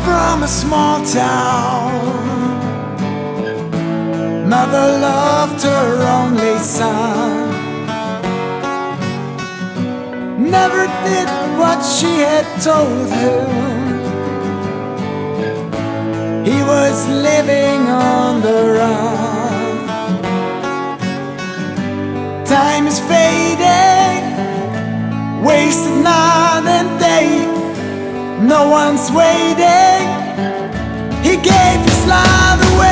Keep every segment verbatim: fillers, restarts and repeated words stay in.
from a small town. Mother loved her only son, never did what she had told him. He was living on the run. Time is fading, wasted night and day. No one's waiting. He gave his life away.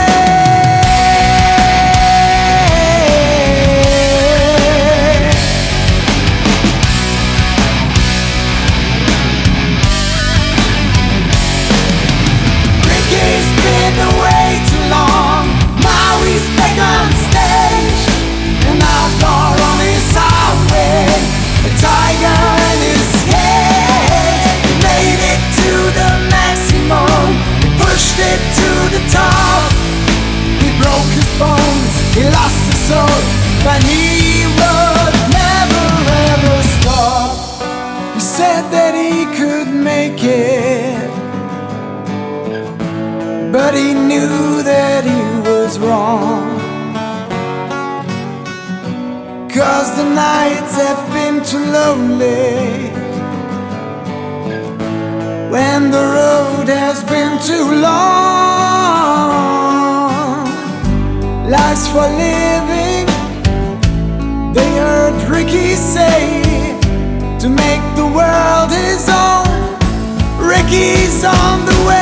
Ricky's been away too long. Now he's back on stage, an outlaw on his highway, a tiger in his cage. He made it to the maximum, he pushed it to the top. He broke his bones, he lost his soul, but he would never ever stop. He said that he could make it, but he knew that he was wrong. 'Cause the nights have been too lonely, when the road has been too long. Life's for living, they heard Ricky say, to make the world his own. Ricky's on the way.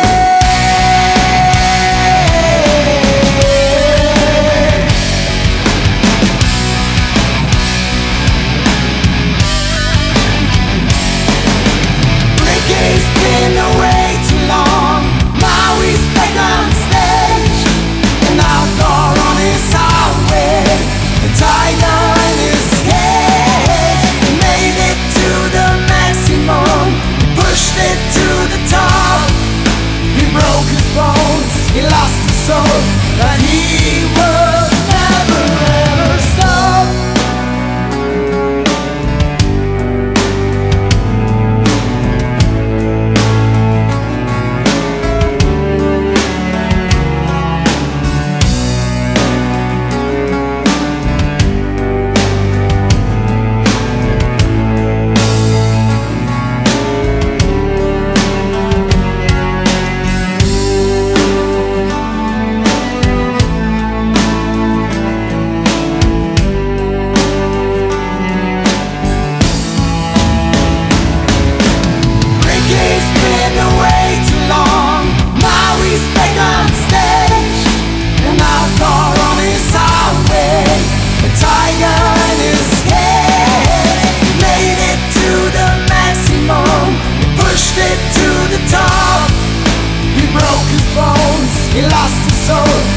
He lost his soul, but he would never ever stop. He lost his soul.